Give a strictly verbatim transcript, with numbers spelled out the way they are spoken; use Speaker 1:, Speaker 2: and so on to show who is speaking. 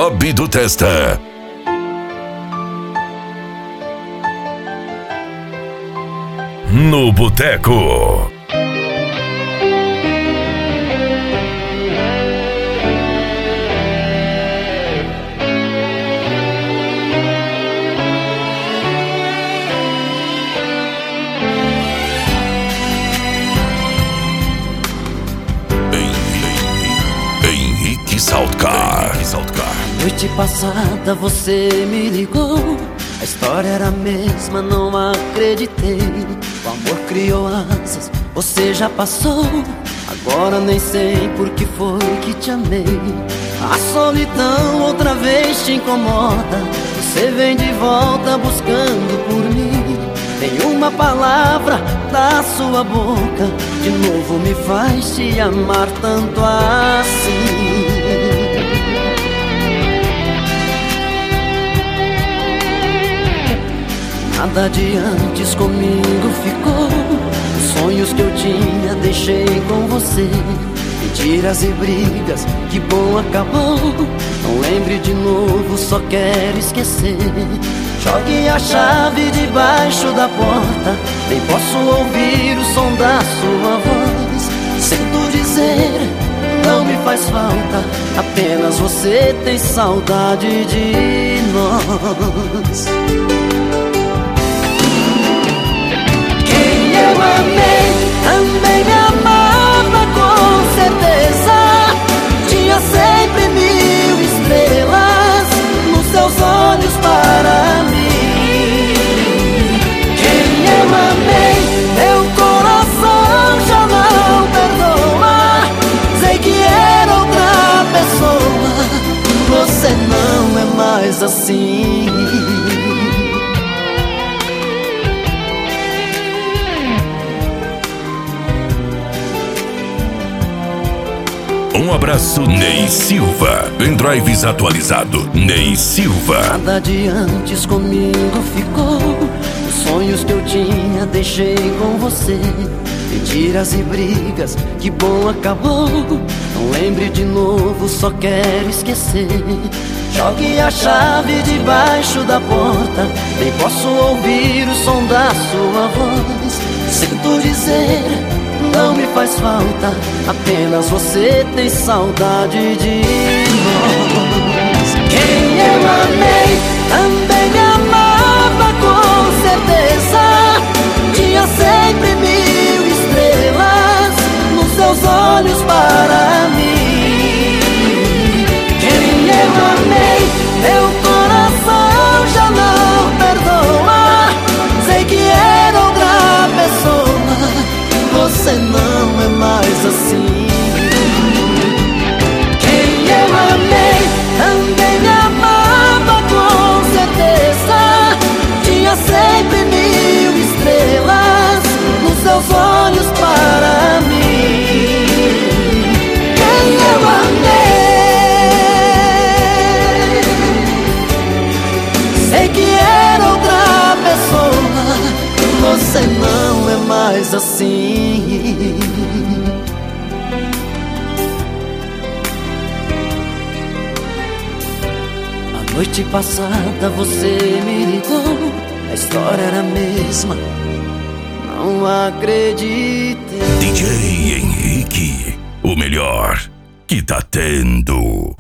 Speaker 1: Sobe do Testa. No Boteco. Henrique Saltcar.
Speaker 2: Noite passada você me ligou, a história era a mesma, não acreditei. O amor criou asas, você já passou, agora nem sei por que foi que te amei. A solidão outra vez te incomoda, você vem de volta buscando por mim. Nenhuma palavra da sua boca de novo me faz te amar tanto assim. Nada de antes comigo ficou, os sonhos que eu tinha deixei com você. Mentiras e brigas, que bom acabou. Não lembre de novo, só quero esquecer. Jogue a chave debaixo da porta, nem posso ouvir o som da sua voz. Sinto dizer, não me faz falta, apenas você tem saudade de nós. Quem eu amei também me amava com certeza. Tinha sempre mil estrelas nos seus olhos para mim. Quem eu amei, meu coração já não perdoa. Sei que era outra pessoa, você não é mais assim.
Speaker 1: Um abraço, Ney Silva. Pendrives atualizado, Ney Silva.
Speaker 2: Nada de antes comigo ficou, os sonhos que eu tinha deixei com você. Mentiras e brigas, que bom acabou. Não lembre de novo, só quero esquecer. Jogue a chave debaixo da porta, nem posso ouvir o som da sua voz. Sinto dizer, não me faz falta, apenas você tem saudade de nós. Quem eu amei também me amava com certeza. Tinha sempre mil estrelas nos seus olhos para mim. Quem eu amei, meu coração já não perdoa. Sei que era outra pessoa, você não é mais assim. Quem eu amei também me amava com certeza. Tinha sempre mil estrelas nos seus olhos para mim. Quem eu amei, sei que era outra pessoa, você não é mais assim. A noite passada você me ligou, a história era a mesma, não acreditei.
Speaker 1: D J Henrique, o melhor que tá tendo.